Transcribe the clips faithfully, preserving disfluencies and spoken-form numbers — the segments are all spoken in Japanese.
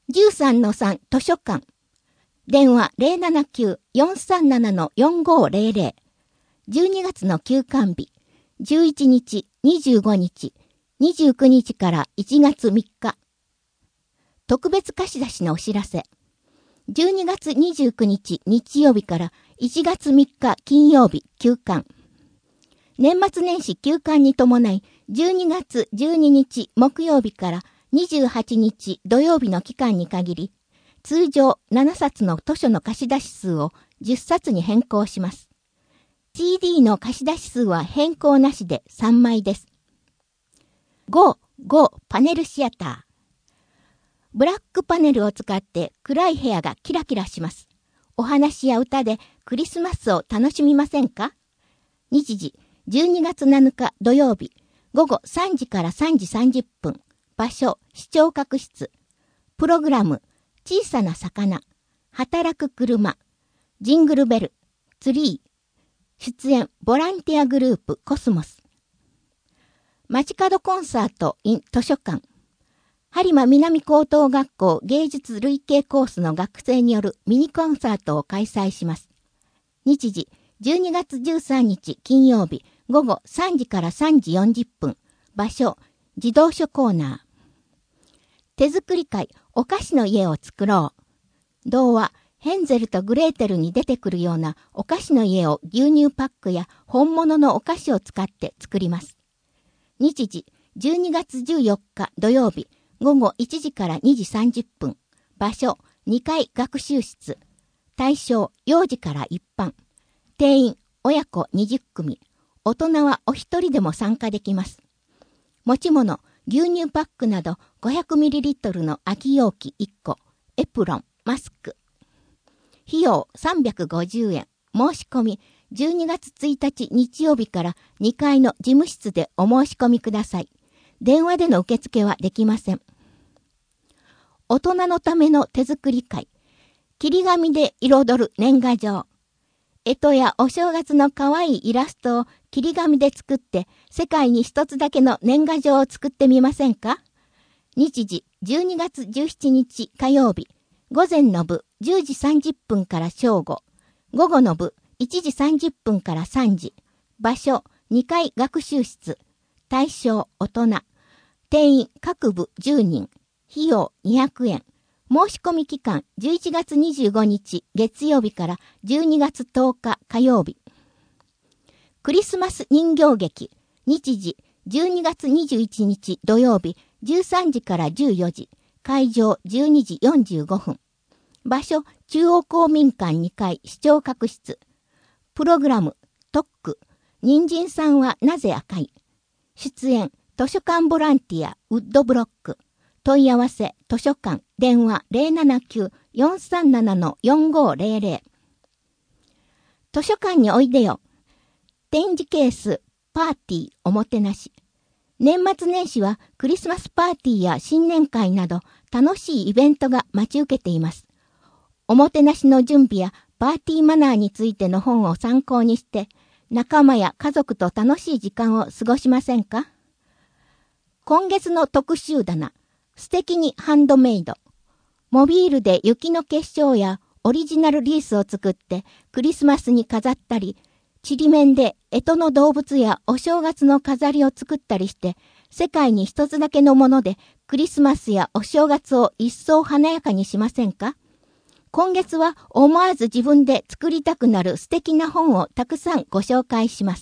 じゅうさんのさん 図書館。電話 ゼロななきゅう よんさんなな よんごゼロゼロ。じゅうにがつの休館日。じゅういちにち、にじゅうごにち、にじゅうくにちからいちがつみっか。特別貸し出しのお知らせ。じゅうにがつにじゅうくにち日曜日からいちがつみっか金曜日休館。年末年始休館に伴い、じゅうにがつじゅうににち木曜日からにじゅうはちにち土曜日の期間に限り、通常ななさつの図書の貸し出し数をじゅっさつに変更します。シーディー の貸し出し数は変更なしでさんまいです。ゴー、ゴー パネルシアター。ブラックパネルを使って暗い部屋がキラキラします。お話や歌でクリスマスを楽しみませんか？日時、じゅうにがつなのか土曜日、ごごさんじからさんじさんじゅっぷん。場所、視聴覚室。プログラム、小さな魚。働く車。ジングルベル。ツリー。出演、ボランティアグループ、コスモス。街角コンサート in 図書館。播磨南高等学校芸術類型コースの学生によるミニコンサートを開催します。日時、じゅうにがつじゅうさんにち金曜日、ごごさんじからさんじよんじゅっぷん。場所、児童書コーナー。手作り会、お菓子の家を作ろう。童話、ヘンゼルとグレーテルに出てくるようなお菓子の家を牛乳パックや本物のお菓子を使って作ります。日時、じゅうにがつじゅうよっか土曜日、ごごいちじからにじさんじゅっぷん。場所、にかい学習室。対象、幼児から一般。定員、親子にじゅっくみ。大人はお一人でも参加できます。持ち物、牛乳パックなど ごひゃくミリリットル の空き容器いっこ、エプロン、マスク。費用さんびゃくごじゅうえん。申し込み、じゅうにがつついたち日曜日からにかいの事務室でお申し込みください。電話での受付はできません。大人のための手作り会。切り紙で彩る年賀状。干支やお正月の可愛いイラストを切り紙で作って世界に一つだけの年賀状を作ってみませんか？日時じゅうにがつじゅうしちにち火曜日。午前の部じゅうじさんじゅっぷんから正午。午後の部いちじさんじゅっぷんからさんじ。場所にかい学習室。対象大人。定員各部じゅうにん。費用にひゃくえん。申し込み期間じゅういちがつにじゅうごにち月曜日からじゅうにがつとおか火曜日。クリスマス人形劇。日時じゅうにがつにじゅういちにち土曜日じゅうさんじからじゅうよじ。会場じゅうにじよんじゅうごふん。場所中央公民館にかい視聴覚室。プログラム特区。人参さんはなぜ赤い。出演図書館ボランティアウッドブロック。問い合わせ図書館電話 ゼロななきゅう よんさんなな よんごゼロゼロ。図書館においでよ。展示ケースパーティーおもてなし。年末年始はクリスマスパーティーや新年会など楽しいイベントが待ち受けています。おもてなしの準備やパーティーマナーについての本を参考にして仲間や家族と楽しい時間を過ごしませんか？今月の特集棚。素敵にハンドメイド。モビールで雪の結晶やオリジナルリースを作ってクリスマスに飾ったり、ちりめんで干支の動物やお正月の飾りを作ったりして、世界に一つだけのものでクリスマスやお正月を一層華やかにしませんか？今月は思わず自分で作りたくなる素敵な本をたくさんご紹介します。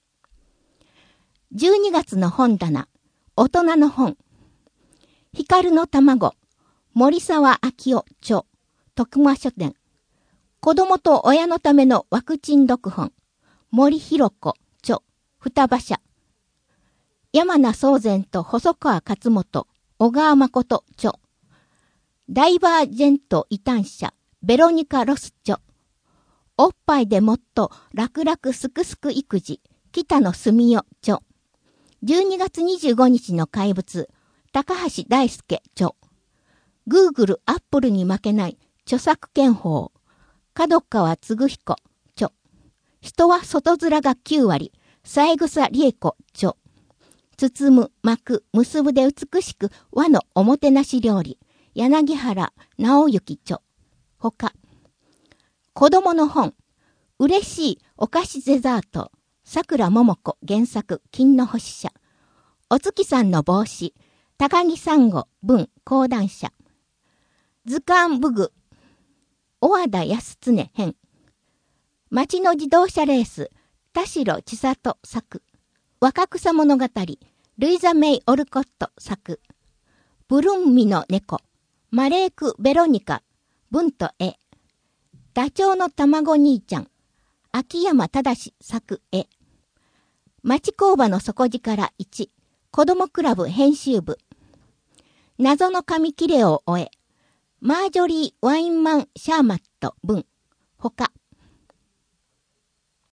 じゅうにがつの本棚。大人の本。光の卵。森沢明夫著。徳間書店。子供と親のためのワクチン読本。森弘子著。双葉社。山名宗全と細川勝元。小川誠著。ダイバージェント異端者。ベロニカ・ロス著。おっぱいでもっと楽々すくすく育児。北野澄代著。じゅうにがつにじゅうごにちの怪物。高橋大輔著。Google、Apple に負けない著作権法。角川嗣彦著。人は外面がきゅうわり。三枝理恵子著。包む、巻く、結ぶで美しく和のおもてなし料理。 柳原直之著。ほか。子供の本、嬉しいお菓子デザート、桜桃子原作、金の星社。お月さんの帽子、高木珊瑚文講談社。図鑑武具、小和田康常編。町の自動車レース、田代千里作。若草物語、ルイザ・メイ・オルコット作。ブルンミの猫、マレーク・ベロニカ、文と絵。ダチョウの卵兄ちゃん、秋山正作絵。町工場の底力いち、子供クラブ編集部。謎の紙切れを終え、マージョリー・ワインマン・シャーマット文。